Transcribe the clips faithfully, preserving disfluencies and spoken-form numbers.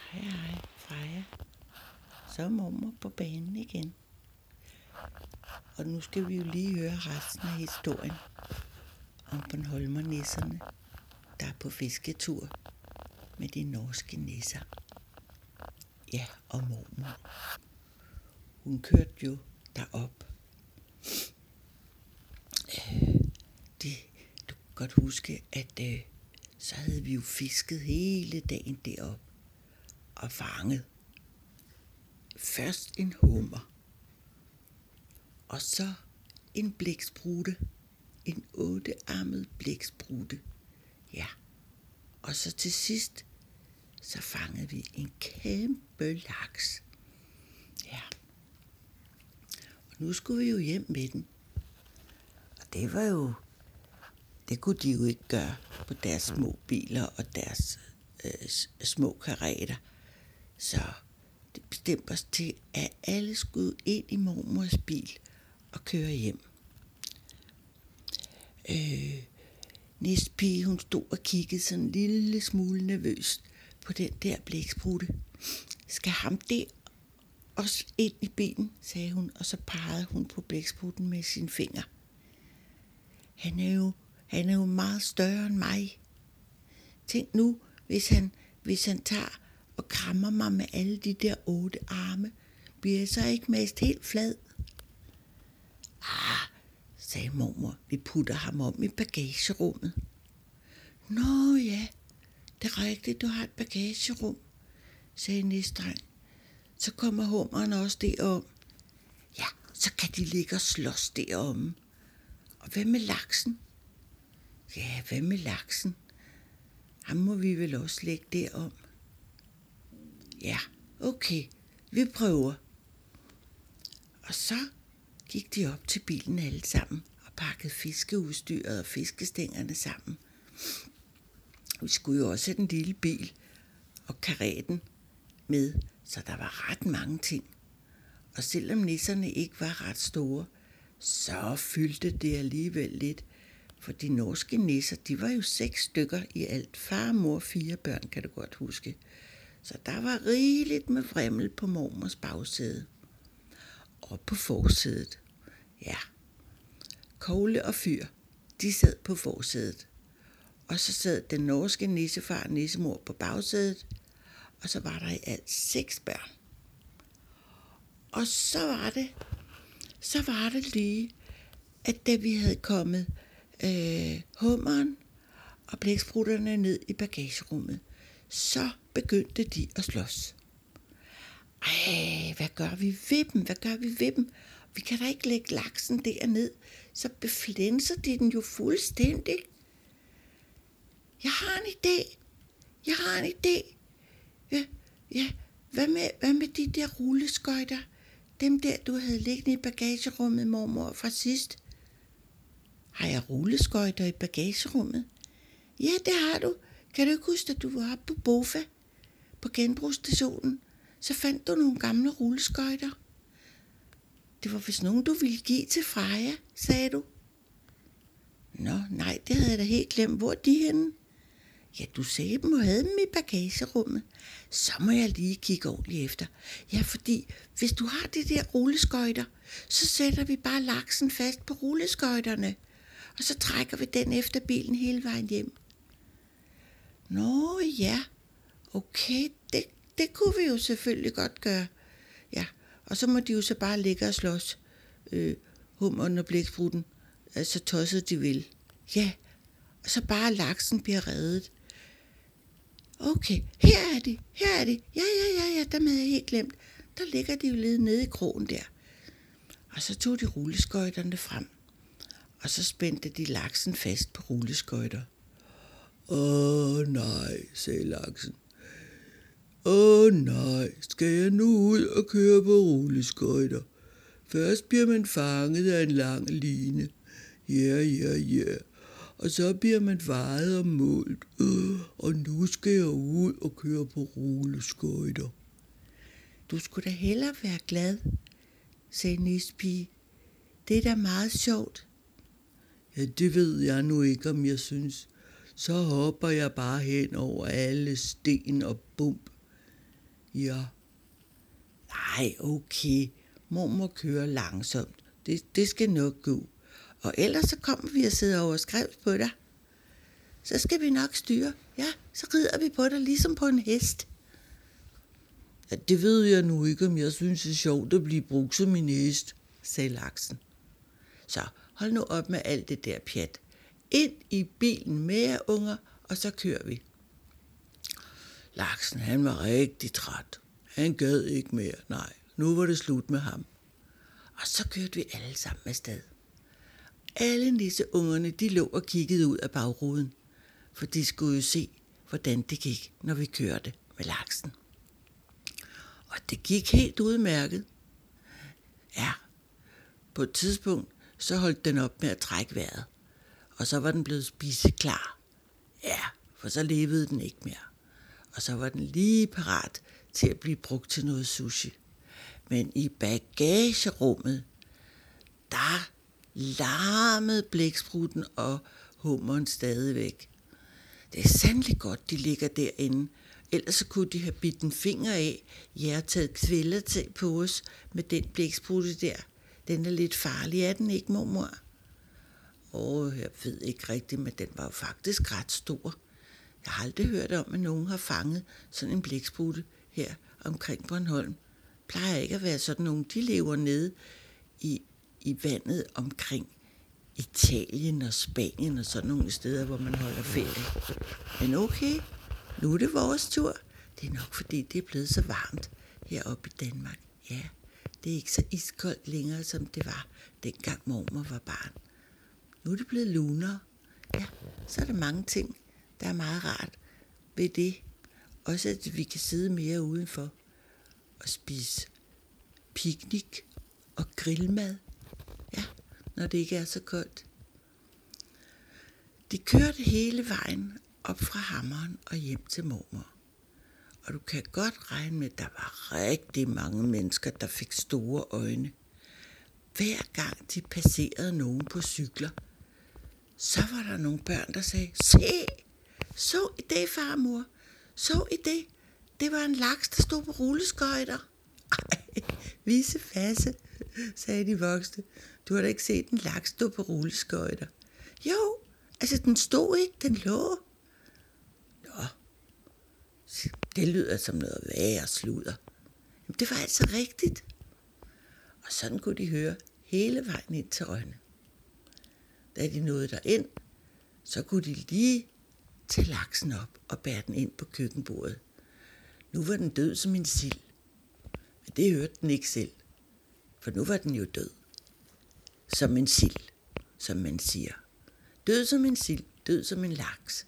Hej hej, Freja. Så er mormor på banen igen. Og nu skal vi jo lige høre resten af historien om Bornholmernisserne, der er på fisketur med de norske nisser. Ja, og mormor. Hun kørte jo derop. Øh, det, du kan godt huske, at øh, så havde vi jo fisket hele dagen derop og fanget. Først en hummer, og så en blæksprutte, en ottearmet blæksprutte. Ja, og så til sidst, så fangede vi en kæmpe laks. Ja, og nu skulle vi jo hjem med den. Og det var jo, det kunne de jo ikke gøre på deres små biler og deres øh, små karreter. Så det bestemte os til, at alle skulle ind i mormors bil og køre hjem. Øh, Næstpige, hun stod og kiggede sådan en lille smule nervøst på den der blæksprutte. Skal ham det også ind i bilen, sagde hun, og så pegede hun på blæksprutten med sin finger. Han er jo, han er jo meget større end mig. Tænk nu, hvis han, hvis han tager og krammer mig med alle de der otte arme, bliver jeg så ikke mest helt flad? Ah, sagde mormor, vi putter ham om i bagagerummet. Nå ja, det er rigtigt, du har et bagagerum, sagde næstdreng. Så kommer hummeren også derom. Ja, så kan de ligge og slås deromme. Og hvad med laksen? Ja, hvad med laksen? Ham må vi vel også lægge derom. Ja, okay, vi prøver. Og så gik de op til bilen alle sammen og pakkede fiskeudstyret og fiskestængerne sammen. Vi skulle jo også have den lille bil og karreten med, så der var ret mange ting. Og selvom nisserne ikke var ret store, så fyldte det alligevel lidt. For de norske nisser, de var jo seks stykker i alt. Far, mor, fire børn, kan du godt huske. Så der var rigeligt med vrimmel på mormors bagsæde. Og på forsædet. Ja. Kogle og Fyr, de sad på forsædet. Og så sad den norske nissefar og nissemor på bagsædet. Og så var der i alt seks børn. Og så var det, så var det lige, at da vi havde kommet øh, hummeren og blæksprutterne ned i bagagerummet, så begyndte de at slås. Ej, hvad gør vi ved dem? Hvad gør vi ved dem? Vi kan da ikke lægge laksen derned, så beflænser de den jo fuldstændig. Jeg har en idé. Jeg har en idé. Ja, ja. Hvad med, hvad med de der rulleskøjter? Dem der, du havde liggende i bagagerummet, mormor, fra sidst. Har jeg rulleskøjter i bagagerummet? Ja, det har du. Kan du ikke huske, at du var oppe på Bofa på genbrugsstationen? Så fandt du nogle gamle rulleskøjter. Det var vist nogen, du ville give til Freja, sagde du. Nå, nej, det havde jeg da helt glemt. Hvor er de henne? Ja, du sagde dem og havde dem i bagagerummet. Så må jeg lige kigge ordentligt efter. Ja, fordi hvis du har de der rulleskøjter, så sætter vi bare laksen fast på rulleskøjterne. Og så trækker vi den efter bilen hele vejen hjem. Nå ja, okay, det, det kunne vi jo selvfølgelig godt gøre. Ja, og så må de jo så bare ligge og slås, øh, hummeren og blæksprutten, altså tosset de vil. Ja, og så bare laksen bliver reddet. Okay, her er de, her er de. Ja, ja, ja, ja, dem havde jeg helt glemt. Der ligger de jo lidt nede i krogen der. Og så tog de rulleskøjterne frem, og så spændte de laksen fast på rulleskøjter. Åh nej, sagde laksen. Åh nej, skal jeg nu ud og køre på rulleskøjter? Først bliver man fanget af en lang line. Ja, ja, ja. Og så bliver man vejet og målt. Øh, og nu skal jeg ud og køre på rulleskøjter. Du skulle da hellere være glad, sagde Nispige. Det er da meget sjovt. Ja, det ved jeg nu ikke, om jeg synes. Så hopper jeg bare hen over alle sten og bump. Ja. Nej, okay. Mormor kører langsomt. Det, det skal nok gå. Og ellers så kommer vi og sidder over og skrev på dig. Så skal vi nok styre. Ja, så rider vi på dig, ligesom på en hest. Ja, det ved jeg nu ikke, om jeg synes det er sjovt at blive brugt som en hest, sagde laksen. Så hold nu op med alt det der pjat. Ind i bilen med jer, unger, og så kører vi. Laksen, han var rigtig træt. Han gad ikke mere. Nej, nu var det slut med ham. Og så kørte vi alle sammen afsted. Alle nisseungerne, de lå og kiggede ud af bagruden, for de skulle jo se, hvordan det gik, når vi kørte med laksen. Og det gik helt udmærket. Ja, på et tidspunkt, så holdt den op med at trække vejret, og så var den blevet spiseklar. Ja, for så levede den ikke mere. Og så var den lige parat til at blive brugt til noget sushi. Men i bagagerummet, der larmede blæksprutten og hummeren stadigvæk. Det er sandelig godt, de ligger derinde. Ellers så kunne de have bidt en finger af. Jeg har taget kvælertag på os med den blæksprutte der. Den er lidt farlig, er den ikke, mormor? Åh, jeg ved ikke rigtigt, men den var jo faktisk ret stor. Jeg har aldrig hørt om, at nogen har fanget sådan en blæksprutte her omkring Bornholm. Plejer ikke at være sådan nogen. De lever nede i, i vandet omkring Italien og Spanien og sådan nogle steder, hvor man holder ferie. Men okay, nu er det vores tur. Det er nok fordi, det er blevet så varmt heroppe i Danmark. Ja, det er ikke så iskoldt længere, som det var, dengang mormor var barn. Nu er det blevet lunere. Ja, så er der mange ting, der er meget rart ved det. Også at vi kan sidde mere udenfor og spise piknik og grillmad. Ja, når det ikke er så koldt. De kørte hele vejen op fra hammeren og hjem til mormor. Og du kan godt regne med, at der var rigtig mange mennesker, der fik store øjne. Hver gang de passerede nogen på cykler, så var der nogle børn, der sagde, se, så i det, farmor, så i det. Det var en laks, der stod på rulleskøjter. Ej, vise fasse, sagde de voksne. Du har da ikke set en laks stå på rulleskøjter. Jo, altså den stod ikke, den lå. Nå, det lyder som noget værre sludder. Jamen, det var altså rigtigt. Og sådan kunne de høre hele vejen ind til Rønne. Da de nåede derind, så kunne de lige tage laksen op og bære den ind på køkkenbordet. Nu var den død som en sild. Men det hørte den ikke selv, for nu var den jo død. Som en sild, som man siger. Død som en sild, død som en laks.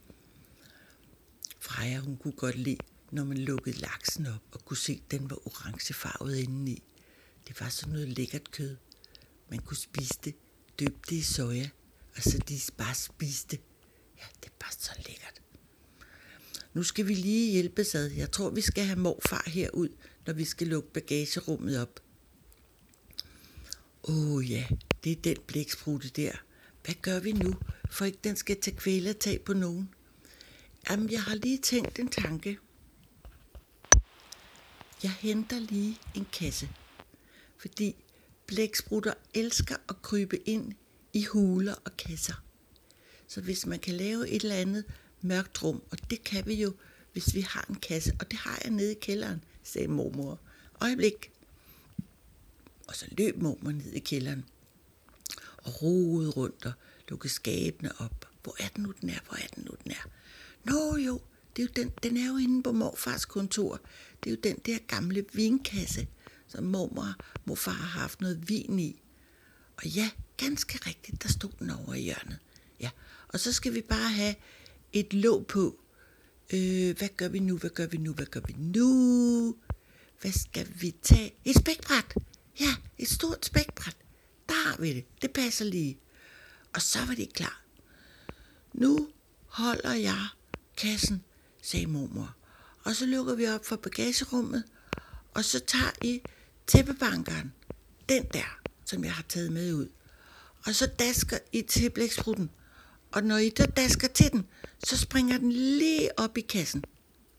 Freja, hun kunne godt lide, når man lukkede laksen op og kunne se, at den var orangefarvet indeni. Det var sådan noget lækkert kød. Man kunne spise det, døbe det i soja, og så de bare spiste. Ja, det er bare så lækkert. Nu skal vi lige hjælpes ad. Jeg tror, vi skal have morfar herud, når vi skal lukke bagagerummet op. Åh oh, ja, det er den blæksprutte der. Hvad gør vi nu, for ikke den skal tage kvælertag på nogen? Jamen, jeg har lige tænkt en tanke. Jeg henter lige en kasse, fordi blæksprutter elsker at krybe ind i huler og kasser. Så hvis man kan lave et eller andet mørkt rum, og det kan vi jo, hvis vi har en kasse, og det har jeg nede i kælderen, sagde mormor. Øjeblik. Og så løb mormor ned i kælderen og rodede rundt og lukkede skabene op. Hvor er den nu, den er? Hvor er den nu, den er? Nå jo, det er jo den, den er jo inde på morfars kontor. Det er jo den der gamle vinkasse, som mormor og morfar har haft noget vin i. Og ja, ganske rigtigt, der stod den over i hjørnet. Ja, og så skal vi bare have et låg på. Øh, hvad gør vi nu, hvad gør vi nu, hvad gør vi nu? Hvad skal vi tage? Et spækbræt. Ja, et stort spækbræt. Der har vi det. Det passer lige. Og så var det klar. Nu holder jeg kassen, sagde mormor. Og så lukker vi op for bagagerummet, og så tager I tæppebankeren. Den der, som jeg har taget med ud. Og så dasker I til blæksprutten. Og når I der dasker til den, så springer den lige op i kassen.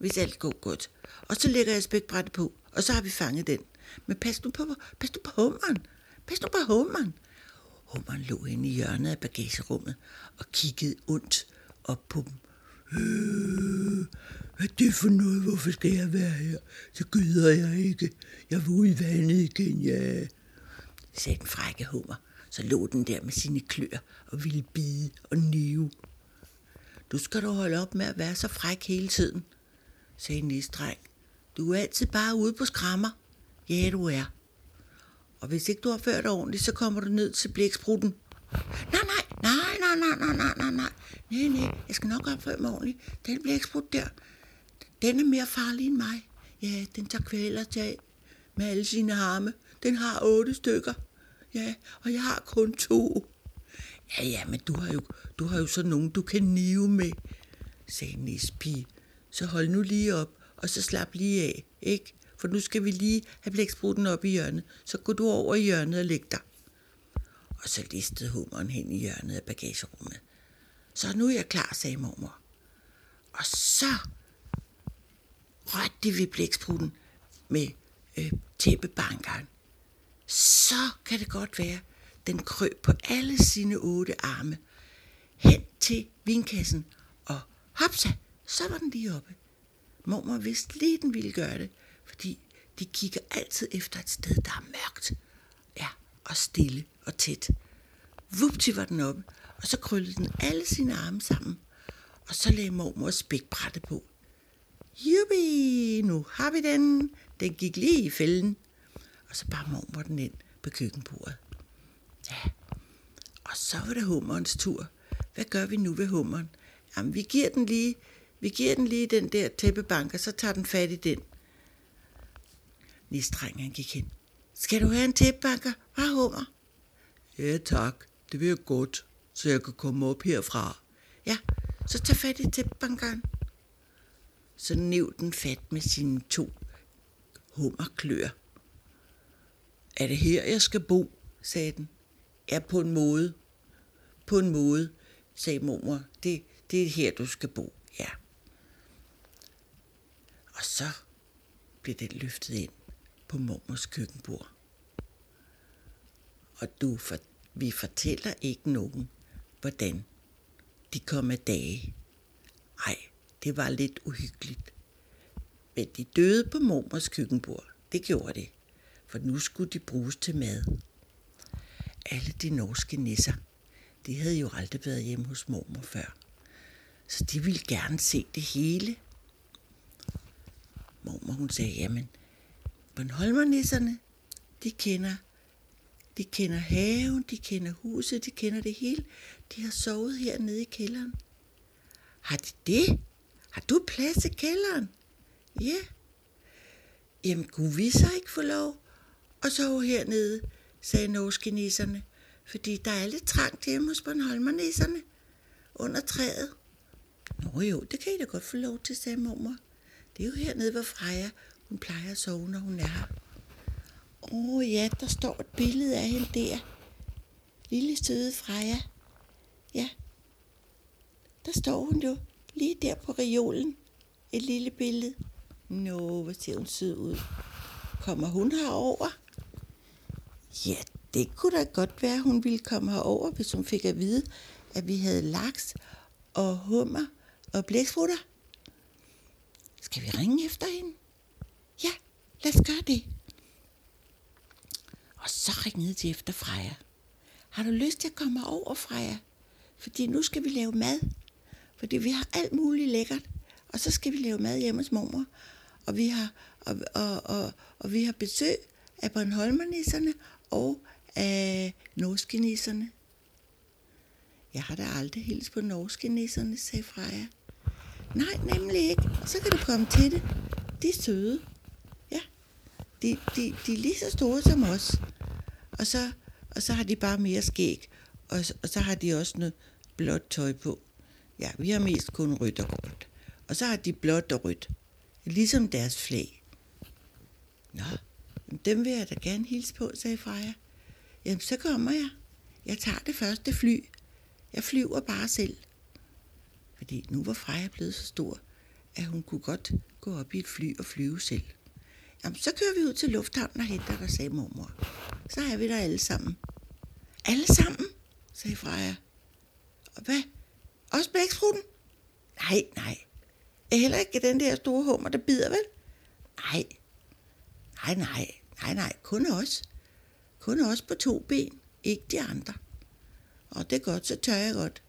hvis alt går godt. Og så lægger jeg spækbrættet på, og så har vi fanget den. Men pas nu på, pas nu på hummeren. Pas nu på hummeren. Hummeren lå inde i hjørnet af bagagerummet og kiggede ondt op på dem. Øh, hvad er det for noget? Hvorfor skal jeg være her? Så gider jeg ikke. Jeg vil ud i vandet igen, ja. Sagde den frække hummer. Så lå den der med sine klør og ville bide og nive. Du skal dog holde op med at være så fræk hele tiden, sagde Nisdreng. Du er altid bare ude på skrammer. Ja, du er. Og hvis ikke du har ført dig ordentligt, så kommer du ned til blæksprutten. Nej, nej, nej, nej, nej, nej, nej, nej, nej. Nej, nej, jeg skal nok opføre mig ordentligt. Den blæksprut der, den er mere farlig end mig. Ja, den tager kvæler til med alle sine arme. Den har otte stykker. Ja, og jeg har kun to. Ja, ja, men du har jo, du har jo sådan nogen, du kan nive med, sagde Nispige. Så hold nu lige op, og så slap lige af, ikke? For nu skal vi lige have blæksprutten op i hjørnet. Så går du over i hjørnet og læg dig. Og så listede hummeren hen i hjørnet af bagagerummet. Så nu er jeg klar, sagde mormor. Og så rørte vi blæksprutten med øh, tæppebankeren. Så kan det godt være, den krøb på alle sine otte arme hen til vinkassen, og hopsa, så var den lige oppe. Mormor vidste lige, den ville gøre det, fordi de kigger altid efter et sted, der er mørkt, ja, og stille og tæt. Vupti var den oppe, og så krøllede den alle sine arme sammen, og så lagde mormor spækbrættet på. Jubi, nu har vi den. Den gik lige i fælden. Og så bar mormor den ind på køkkenbordet. Ja, og så var det hummerens tur. Hvad gør vi nu ved hummeren? Jamen, vi giver den lige, vi giver den lige den der tæppebank, og så tager den fat i den. Nisdrengen han gik hen. Skal du have en tæppebanker? Hvad hummer? Ja tak, det vil jeg godt, så jeg kan komme op herfra. Ja, så tag fat i tæppebankeren. Så næv den fat med sine to hummerklør. Er det her, jeg skal bo, sagde den. Ja, på en måde. På en måde, sagde mormor. Det, det er her, du skal bo, ja. Og så blev den løftet ind på mormors køkkenbord. Og du, for, vi fortæller ikke nogen, hvordan de kom af dage. Ej, det var lidt uhyggeligt. Men de døde på mormors køkkenbord. Det gjorde det. For nu skulle de bruges til mad. Alle de norske nisser, de havde jo aldrig været hjemme hos mormor før. Så de ville gerne se det hele. Mormor hun sagde, jamen, Bornholmernisserne, de kender, de kender haven, de kender huset, de kender det hele. De har sovet hernede i kælderen. Har de det? Har du plads i kælderen? Ja. Jamen, kunne vi så ikke få lov at sove hernede, sagde norske nisserne, fordi der er lidt trangt hjemme hos Bornholmernisserne under træet. Nå jo, det kan I da godt få lov til, sagde mormor. Det er jo hernede, hvor Freja, hun plejer at sove, når hun er her. Åh oh, ja, der står et billede af hende der. Lille søde Freja. Ja, der står hun jo lige der på reolen. Et lille billede. Nå, hvor ser hun sød ud. Kommer hun herover? Ja, det kunne da godt være, hun ville komme herover, hvis hun fik at vide, at vi havde laks og hummer og blæksprutter. Skal vi ringe efter hende? Ja, lad os gøre det. Og så ringede de efter Freja. Har du lyst til at komme over, Freja? Fordi nu skal vi lave mad. Fordi vi har alt muligt lækkert. Og så skal vi lave mad hjemme hos mormor. Og vi har, og, og, og, og vi har besøg af Bornholmernisserne og af norske nisserne. Jeg har da aldrig hilst på norske nisserne, sagde Freja. Nej, nemlig ikke. Så kan du komme til det. De er søde. Ja, de, de, de er lige så store som os. Og så, og så har de bare mere skæg. Og, og så har de også noget blåt tøj på. Ja, vi har mest kun rødt og gråt. Og så har de blåt og rødt. Ligesom deres flag. Nå, dem vil jeg da gerne hilse på, sagde Freja. Jamen, så kommer jeg. Jeg tager det første fly. Jeg flyver bare selv. Fordi nu var Freja blevet så stor, at hun kunne godt gå op i et fly og flyve selv. Jamen, så kører vi ud til lufthavnen og henter dig, sagde mormor. Så er vi der alle sammen. Alle sammen, sagde Freja. Og hvad? Også blæksprutten? Nej, nej. Jeg heller ikke den der store hummer, der bider, vel? Nej. Nej, nej. Nej, nej. Kun os. Kun os på to ben. Ikke de andre. Og det er godt, så tør jeg godt.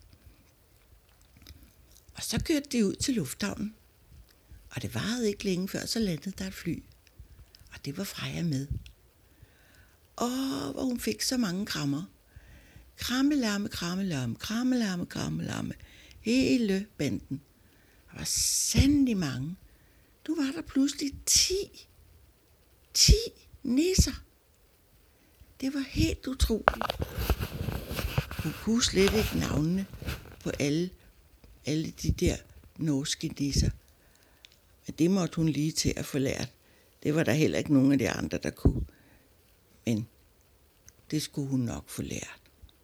Og så kørte de ud til lufthavnen. Og det varede ikke længe før, så landede der et fly. Og det var Freja med. Åh, hvor hun fik så mange krammer. Krammelarme, krammelarme, krammelarme, krammelarme. Hele banden. Der var sandelig mange. Nu var der pludselig ti. Ti nisser. Det var helt utroligt. Hun kunne slet ikke navnene på alle, alle de der norske nisser. Men det måtte hun lige til at få lært. Det var der heller ikke nogen af de andre, der kunne. Men det skulle hun nok få lært.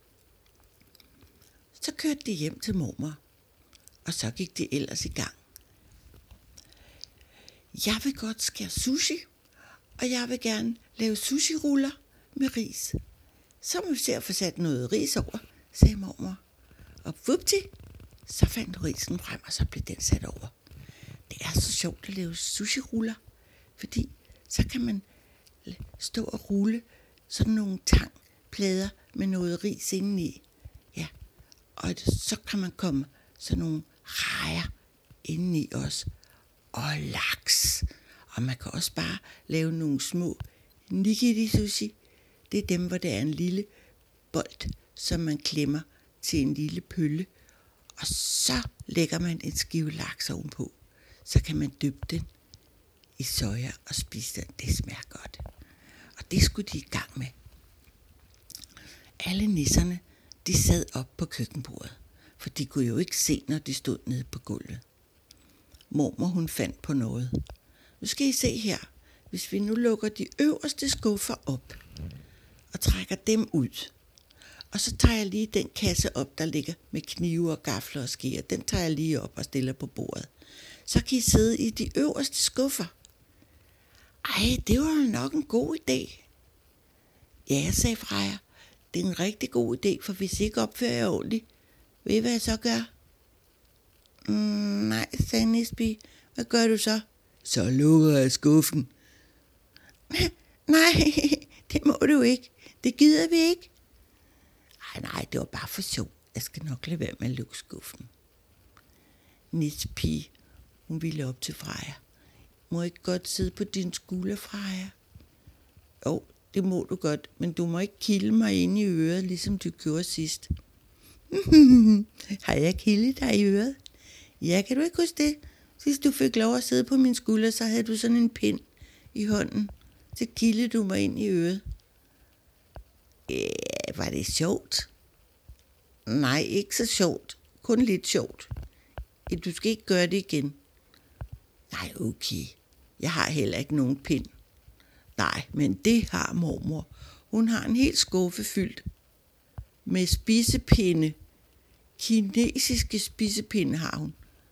Så kørte de hjem til mormor. Og så gik de ellers i gang. Jeg vil godt skære sushi. Og jeg vil gerne lave sushi-ruller med ris. Så må vi se at få sat noget ris over, sagde mormor. Og vupti, så fandt hun risen frem, og så blev den sat over. Det er så sjovt at lave sushi-ruller, fordi så kan man stå og rulle sådan nogle tangplader med noget ris indeni. Ja, og så kan man komme sådan nogle rejer indeni også. Og laks. Og man kan også bare lave nogle små nigiri sushi. Det er dem, hvor det er en lille bold, som man klemmer til en lille pølle. Og så lægger man en skive laks ovenpå. Så kan man dyppe den i soja og spise den. Det smager godt. Og det skulle de i gang med. Alle nisserne, de sad op på køkkenbordet. For de kunne jo ikke se, når de stod nede på gulvet. Mormor, hun fandt på noget. Nu skal I se her. Hvis vi nu lukker de øverste skuffer op og trækker dem ud, og så tager jeg lige den kasse op, der ligger med knive og gafler og skeer. Den tager jeg lige op og stiller på bordet. Så kan I sidde i de øverste skuffer. Ej, det var nok en god idé. Ja, sagde Freja. Det er en rigtig god idé, for hvis I ikke opfører jer ordentligt, ved I, hvad jeg så gør? Mm, nej, sagde Nisby. Hvad gør du så? Så lukker jeg skuffen. Nej, det må du ikke. Det gider vi ikke. Ej, nej, det var bare for sjov. Jeg skal nok lade være med at lukke skuffen. Nisby, hun ville op til Freja. Må jeg ikke godt sidde på din skulder, Freja? Jo, det må du godt, men du må ikke kilde mig ind i øret, ligesom du gjorde sidst. Har jeg kildet dig i øret? Ja, kan du ikke huske det? Sidst du fik lov at sidde på min skulder, så havde du sådan en pind i hånden. Så kildede du mig ind i øret. Ja, var det sjovt? Nej, ikke så sjovt. Kun lidt sjovt. Du skal ikke gøre det igen. Nej, okay. Jeg har heller ikke nogen pind. Nej, men det har mormor. Hun har en helt skuffe fyldt med spisepinde. Kinesiske spisepinde har hun.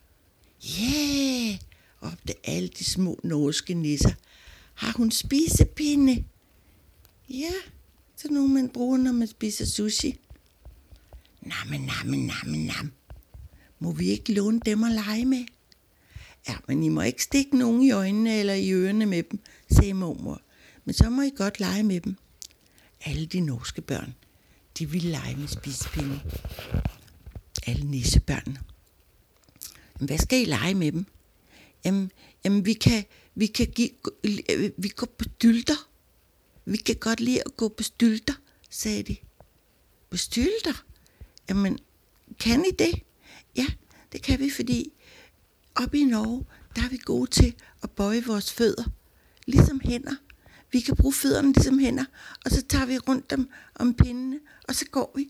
Ja, yeah! råbte alle de små norske nisser. Har hun spisepinde? Ja, så nogle man bruger, når man spiser sushi. Namme, namme, namme, namme. Må vi ikke låne dem og lege med? Ja, men I må ikke stikke nogen i øjnene eller i ørerne med dem, sagde mormor. Men så må I godt lege med dem. Alle de norske børn, de ville lege med spisepinde. Alle nissebørnene. Hvad skal I lege med dem? Jamen, jamen vi kan, vi kan give, vi går på stylter. Vi kan godt lide at gå på stylter, sagde de. På stylter? Jamen, kan I det? Ja, det kan vi, fordi oppe i Norge, der er vi gode til at bøje vores fødder, ligesom hænder. Vi kan bruge fødderne ligesom hænder, og så tager vi rundt dem om pindene, og så går vi.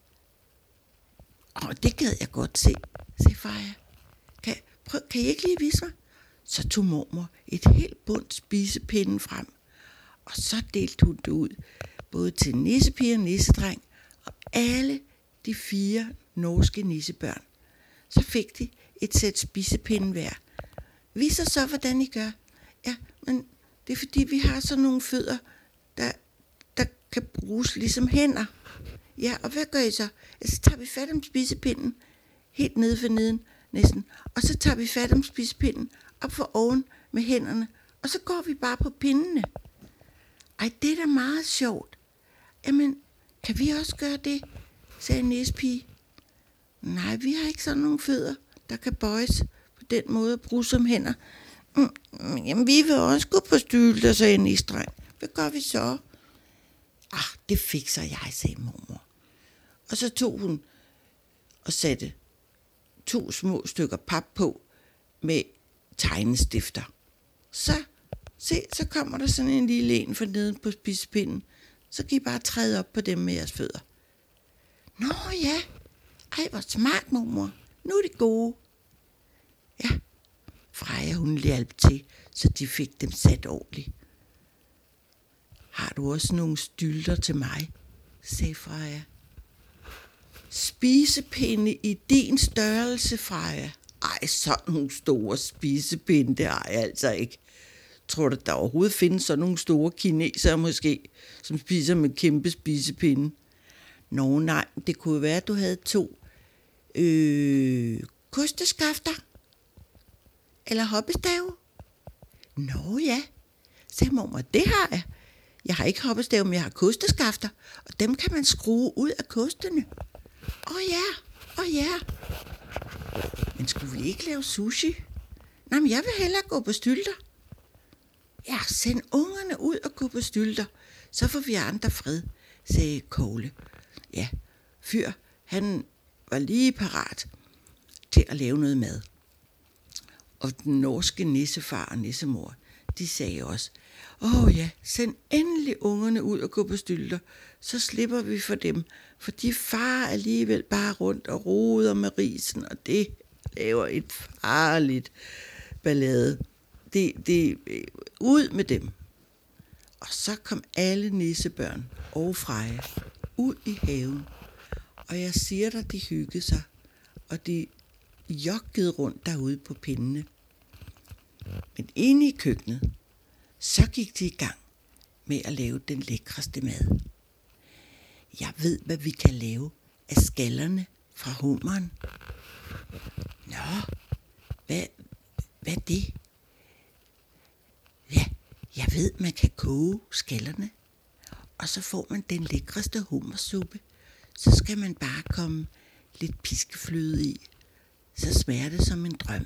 Åh, det gad jeg godt se, sagde Freja. Kan, prøv, kan I ikke lige vise mig? Så tog mormor et helt bundt spisepinden frem, og så delte hun det ud, både til nissepige og nissedreng, og alle de fire norske nissebørn. Så fik de et sæt spisepinde hver, vis os så, hvordan I gør. Ja, men det er fordi, vi har sådan nogle fødder, der, der kan bruges ligesom hænder. Ja, og hvad gør I så? Så tager vi fat om spisepinden, helt nede for neden næsten, og så tager vi fat om spisepinden op for oven med hænderne, og så går vi bare på pindene. Ej, det er da meget sjovt. Jamen, kan vi også gøre det, sagde næspige. Nej, vi har ikke sådan nogle fødder, der kan bøjes på den måde og bruges som hænder. Mm, jamen, vi vil også gå på stylter, sagde Nisdreng. Hvad gør vi så? Ah, det fikser jeg, sagde mormor. Og så tog hun og satte to små stykker pap på med tegnestifter. Så, se, så kommer der sådan en lille en for neden på spisepinden. Så kan I bare træde op på dem med jeres fødder. Nå ja, ej hvor smart, mormor. Nu er de gode. Ja, Freja hun hjalp til, så de fik dem sat ordentligt. Har du også nogle stylter til mig, sagde Freja. Spisepinde i din størrelse, Freja. Ej, sådan nogle store spisepinde, det har jeg altså ikke. Tror du, der overhovedet findes sådan nogle store kinesere måske, som spiser med kæmpe spisepinde? Nå nej, det kunne være, at du havde to øh, kosteskafter. Eller hoppestave. Nå ja, sagde mormor, det har jeg. Jeg har ikke hoppestave, men jeg har kosteskafter, og dem kan man skrue ud af kostene. Åh oh ja, åh oh ja. Men skulle vi ikke lave sushi? Nej, men jeg vil hellere gå på stylter. Ja, send ungerne ud og gå på stylter, så får vi andre fred, sagde Kogle. Ja, fyr, han var lige parat til at lave noget mad. Og den norske nissefar og nissemor, de sagde også, åh oh ja, send endelig ungerne ud og gå på stylter, så slipper vi for dem, for de farer alligevel bare rundt og roder med risen, og det laver et farligt ballade. Det, det, ud med dem. Og så kom alle nissebørn og Freja ud i haven, og jeg siger dig, de hyggede sig, og de joggede rundt derude på pindene. Men inde i køkkenet, så gik de i gang med at lave den lækreste mad. Jeg ved, hvad vi kan lave af skallerne fra hummeren. Nå, hvad, hvad er det? Ja, jeg ved, man kan koge skallerne, og så får man den lækreste hummersuppe. Så skal man bare komme lidt piskefløde i, så smager det som en drøm.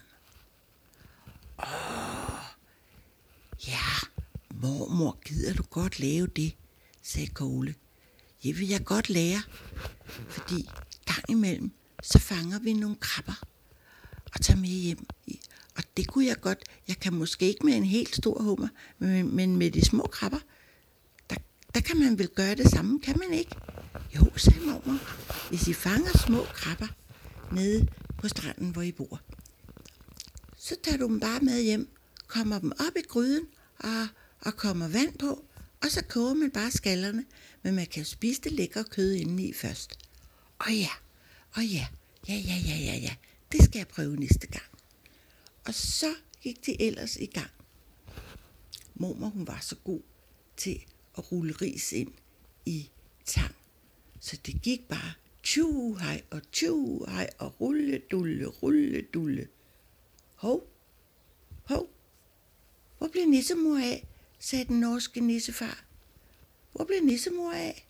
Åh, ja, mormor, gider du godt lave det, sagde Kogle. Det vil jeg godt lære, fordi gang imellem, så fanger vi nogle krabber og tager med hjem. Og det kunne jeg godt. Jeg kan måske ikke med en helt stor hummer, men med de små krabber, der, der kan man vel gøre det samme, kan man ikke? Jo, sagde mormor, hvis I fanger små krabber nede på stranden, hvor I bor, så tager du dem bare med hjem, kommer dem op i gryden og, og kommer vand på, og så koger man bare skallerne, men man kan spise det lækre kød indeni først. Åh ja, åh ja, ja, ja, ja, ja, ja, det skal jeg prøve næste gang. Og så gik de ellers i gang. Mormor, hun var så god til at rulle ris ind i tang, så det gik bare tju hej og tju hej og rulle dulle, rulle dulle. Hov, hov, hvor blev nissemor af, sagde den norske nissefar. Hvor blev nissemor af?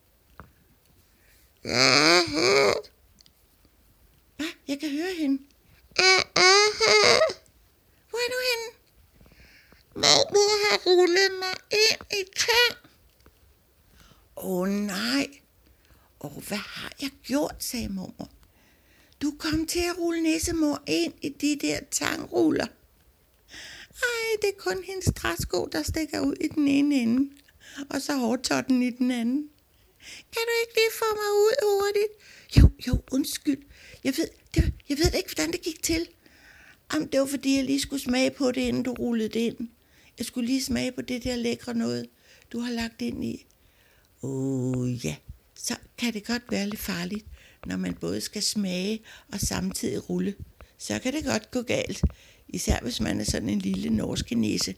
Hvad? Jeg kan høre hende. Hvor er du henne? Mormor har rullet mig ind i tang. Åh oh, nej. Åh, oh, hvad har jeg gjort, sagde mormor. Du kom til at rulle nissemor ind i de der tangruller. Ej, det er kun hendes træsko, der stikker ud i den ene ende, og så hårtotten i den anden. Kan du ikke lige få mig ud hurtigt? Jo, jo, undskyld. Jeg ved, det, jeg ved ikke, hvordan det gik til. Jamen, det var fordi, jeg lige skulle smage på det, inden du rullede det ind. Jeg skulle lige smage på det der lækre noget, du har lagt ind i. Åh oh, ja, så kan det godt være lidt farligt, når man både skal smage og samtidig rulle. Så kan det godt gå galt. Især hvis man er sådan en lille norske nisse.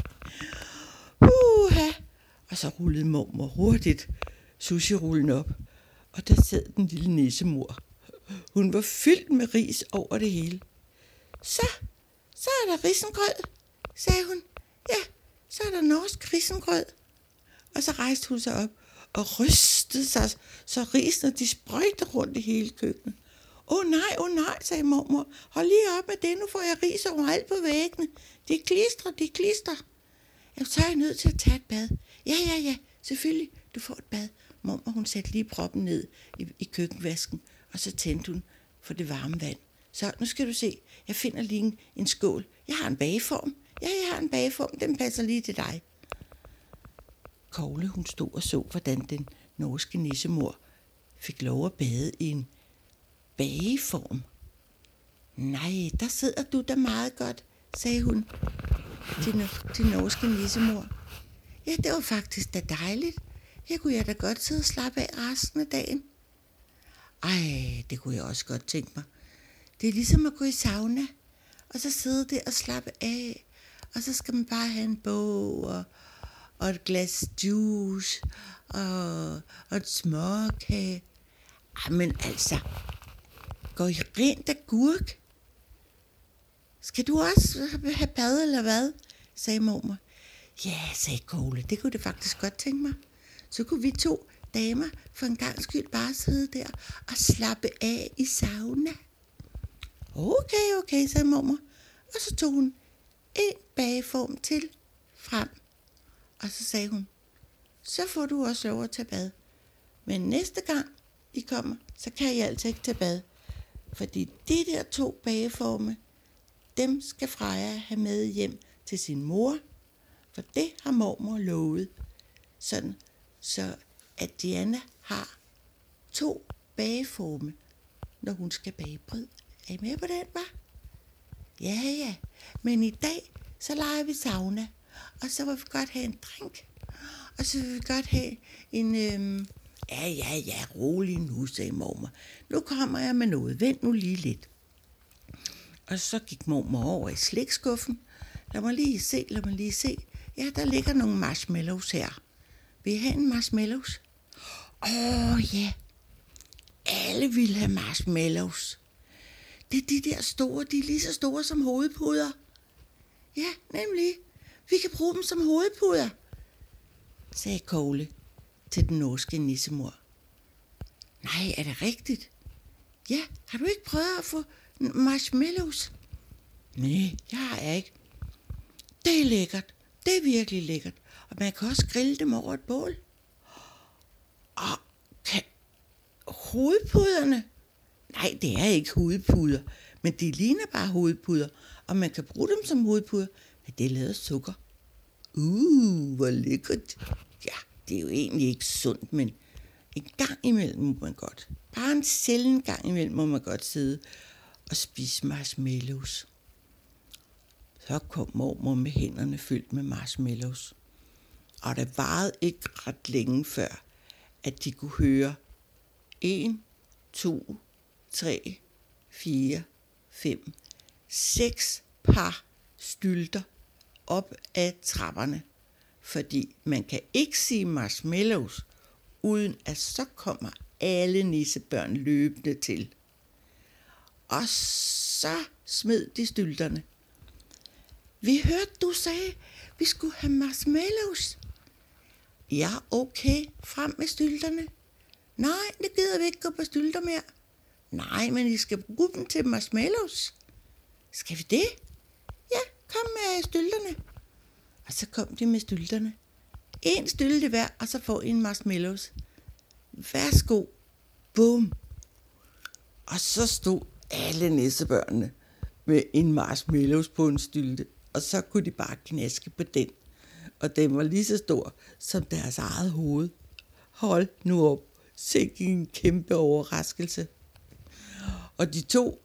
Uha! Og så rullede mormor hurtigt sushi-rullen op. Og der sad den lille nissemor. Hun var fyldt med ris over det hele. Så, så er der risengrød, sagde hun. Ja, så er der norsk risengrød. Og så rejste hun sig op og rystede sig, så risene de sprøjtede rundt i hele køkkenet. Åh oh, nej, åh oh, nej, sagde mormor. Hold lige op med det, nu får jeg ris overalt på væggene. De klistrer, de klistrer. Jeg så er jeg nødt til at tage et bad. Ja, ja, ja, selvfølgelig, du får et bad. Mormor, hun satte lige proppen ned i, i køkkenvasken, og så tændte hun for det varme vand. Så nu skal du se, jeg finder lige en, en skål. Jeg har en bageform. Ja, jeg har en bageform, den passer lige til dig. Kogle, hun stod og så, hvordan den norske nissemor fik lov at bade i en bageform. Nej, der sidder du da meget godt, sagde hun til, til norske nissemor. Ja, det var faktisk da dejligt. Her kunne jeg da godt sidde og slappe af resten af dagen. Ej, det kunne jeg også godt tænke mig. Det er ligesom at gå i sauna, og så sidde der og slappe af, og så skal man bare have en bog, og, og et glas juice, og, og et småkage. Ej, men altså, går I rent agurk? Skal du også have bad, eller hvad? Sagde mormor. Ja, sagde Kogle, det kunne det faktisk godt tænke mig. Så kunne vi to damer for en gang skyld bare sidde der og slappe af i sauna. Okay, okay, sagde mormor. Og så tog hun en bageform til frem. Og så sagde hun, så får du også lov at tage bad. Men næste gang I kommer, så kan I altid ikke tage bad. Fordi de der to bageforme, dem skal Freja have med hjem til sin mor. For det har mormor lovet. Sådan, så at Diana har to bageforme, når hun skal bage brød. Er I med på den, hva'? Ja, ja. Men i dag, så leger vi sauna. Og så vil vi godt have en drink. Og så vil vi godt have en... Øhm, ja, ja, ja, rolig nu, sagde mormor. Nu kommer jeg med noget. Vent nu lige lidt. Og så gik mormor over i slikskuffen. Lad mig lige se, lad mig lige se. Ja, der ligger nogle marshmallows her. Vil I have en marshmallows? Åh, oh, ja. Alle vil have marshmallows. Det er de der store, de er lige så store som hovedpuder. Ja, nemlig. Vi kan bruge dem som hovedpuder, sagde Kogle til den norske nissemor. Nej, er det rigtigt? Ja, har du ikke prøvet at få marshmallows? Nej, jeg har ikke. Det er lækkert. Det er virkelig lækkert. Og man kan også grille dem over et bål. Og kan hovedpuderne? Nej, det er ikke hovedpuder, men de ligner bare hovedpuder, og man kan bruge dem som hovedpuder, men det er lavet af sukker. Uh, hvor lækkert. Ja, det er jo egentlig ikke sundt, men en gang imellem må man godt. Bare en sjælden gang imellem må man godt sidde og spise marshmallows. Så kom mormor med hænderne fyldt med marshmallows. Og det varede ikke ret længe før, at de kunne høre en, to, tre, fire, fem, seks par stylter op ad trapperne. Fordi man kan ikke sige marshmallows, uden at så kommer alle nissebørn løbende til. Og så smed de stylterne. Vi hørte, du sagde, vi skulle have marshmallows. Ja, okay, frem med stylterne. Nej, det gider vi ikke gå på stylter mere. Nej, men I skal bruge dem til marshmallows. Skal vi det? Ja, kom med stylterne. Og så kom de med stylterne. En stylte hver, og så får I en marshmallows. Værsgo. Bum. Og så stod alle nissebørnene med en marshmallows på en stylte. Og så kunne de bare knaske på den. Og den var lige så stor som deres eget hoved. Hold nu op. Sikke en kæmpe overraskelse. Og de to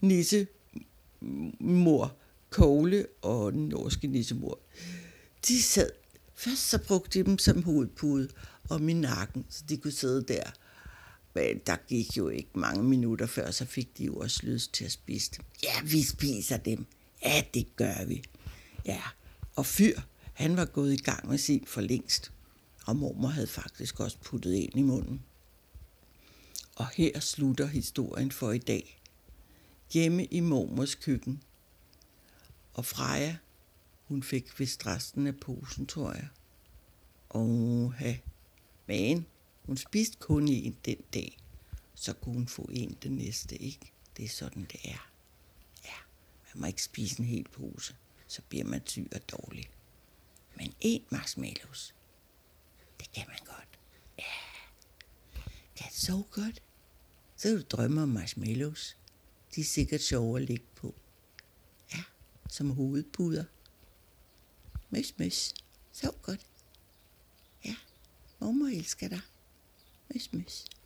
nissemor, Kogle og den norske nissemor, de sad. Først så brugte de dem som hovedpude om i nakken, så de kunne sidde der. Men der gik jo ikke mange minutter før, så fik de jo også lyst til at spise dem. Ja, vi spiser dem. Ja, det gør vi. Ja, og Fyr, han var gået i gang med sin for længst, og mormor havde faktisk også puttet ind i munden. Og her slutter historien for i dag. Hjemme i mormors køkken. Og Freja, hun fik vist resten af posen, tror jeg. Åha. Men hun spiste kun en den dag, så kunne hun få en den næste, ikke? Det er sådan, det er. Ja, man må ikke spise en hel pose, så bliver man syg og dårlig. Men en marshmallows, det kan man godt. Ja. Kan du sove godt? Så kan du drømme om marshmallows. De er sikkert sjove at ligge på. Ja, som hovedpuder. Møs, møs. Sov godt. Ja, mormor elsker dig. Møs, møs.